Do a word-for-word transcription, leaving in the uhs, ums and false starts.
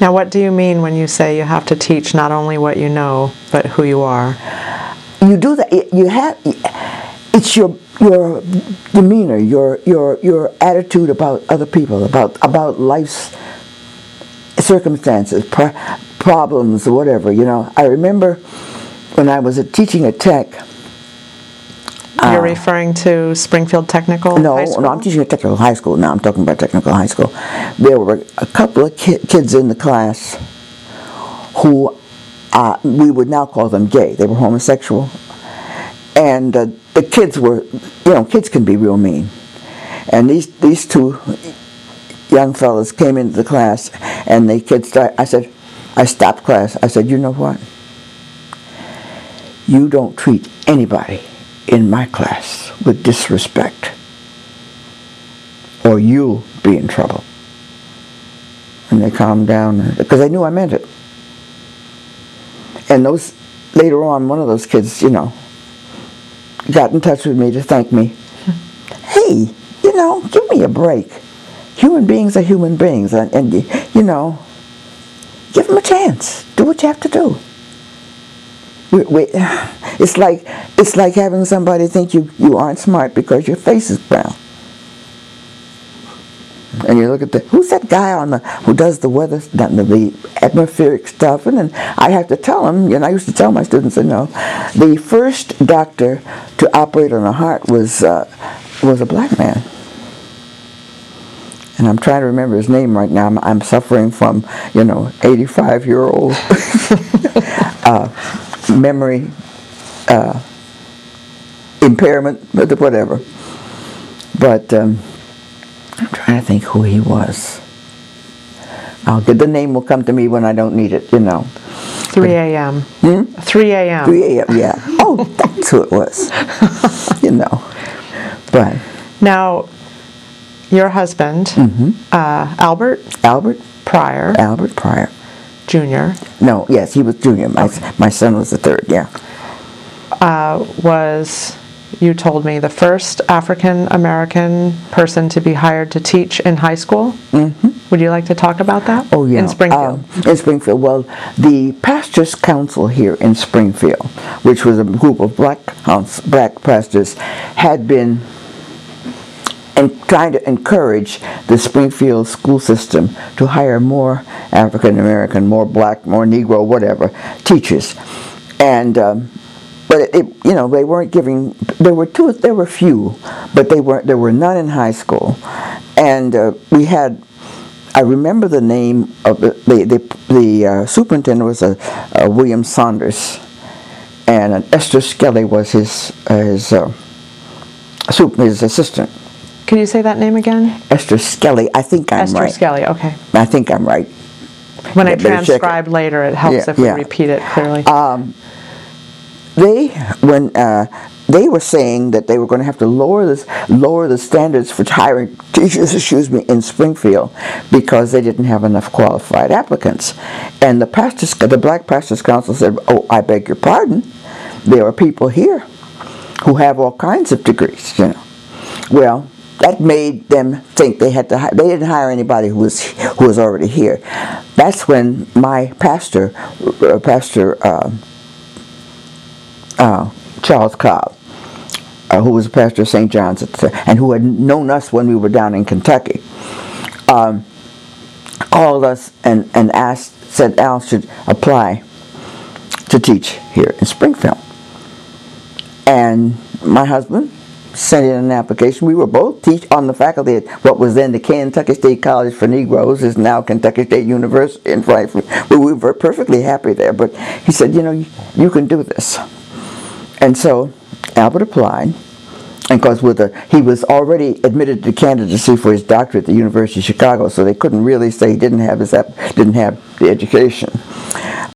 Now, what do you mean when you say you have to teach not only what you know, but who you are? You do that. You have. It's your your demeanor, your your your attitude about other people, about about life's circumstances, pro- problems, or whatever. You know, I remember when I was teaching at Tech. You're uh, referring to Springfield Technical no, High School? No, I'm teaching at Technical High School now. I'm talking about Technical High School. There were a couple of ki- kids in the class who uh, we would now call them gay. They were homosexual. And uh, the kids were, you know, kids can be real mean. And these these two young fellas came into the class, and the kids started, I said, I stopped class. I said, you know what? You don't treat anybody in my class with disrespect, or you'll be in trouble. And they calmed down, because they knew I meant it. And those, later on, one of those kids, you know, got in touch with me to thank me. Hey, you know, give me a break. Human beings are human beings, and, and you know, give them a chance. Do what you have to do. We, we, it's like it's like having somebody think you, you aren't smart because your face is brown. And you look at the, who's that guy on the who does the weather, the, the atmospheric stuff? And then I have to tell him, you know, I used to tell my students, you know, the first doctor to operate on a heart was uh, was a black man. And I'm trying to remember his name right now. I'm, I'm suffering from, you know, eighty-five-year-old uh, memory uh, impairment, whatever. But um, I'm trying to think who he was. I'll get the name will come to me when I don't need it, you know. three a.m. Hmm? three a.m. three a.m., yeah. Oh, that's who it was. You know. But now, your husband, mm-hmm. uh, Albert Albert Pryor, Albert Pryor. Junior No, yes, he was junior. My, okay. my son was the third, yeah. Uh, was, you told me, the first African-American person to be hired to teach in high school? Mm-hmm. Would you like to talk about that? Oh, yeah. In Springfield? Um, in Springfield. Well, the Pastors' Council here in Springfield, which was a group of black, black pastors, had been and trying to encourage the Springfield school system to hire more African American, more black, more Negro, whatever, teachers. And um, but it, it, you know, they weren't giving. There were two. There were few, but they weren't. There were none in high school, and uh, we had. I remember the name of the the the, the uh, superintendent was a, a William Saunders, and an Esther Skelly was his uh, his uh, super, his assistant. Can you say that name again? Esther Skelly. I think I'm Esther right. Esther Skelly, okay. I think I'm right. When Yeah, I better check transcribe it. later, it helps Yeah, if we yeah. repeat it clearly. Um, they when uh, they were saying that they were going to have to lower this lower the standards for hiring teachers, excuse me, in Springfield because they didn't have enough qualified applicants. And the pastors, the Black Pastors Council said, "Oh, I beg your pardon. There are people here who have all kinds of degrees, you know." Well, that made them think they had to hire, they didn't hire anybody who was who was already here. That's when my pastor, uh, Pastor uh, uh, Charles Cobb, uh, who was a pastor of Saint John's at the, and who had known us when we were down in Kentucky, um, called us and, and asked, said Al should apply to teach here in Springfield. And my husband sent in an application. We were both teach on the faculty at what was then the Kentucky State College for Negroes, is now Kentucky State University in Frankfort. We were perfectly happy there, but he said, you know, you, you can do this. And so Albert applied, and because with a, he was already admitted to candidacy for his doctorate at the University of Chicago, so they couldn't really say he didn't have his didn't have the education.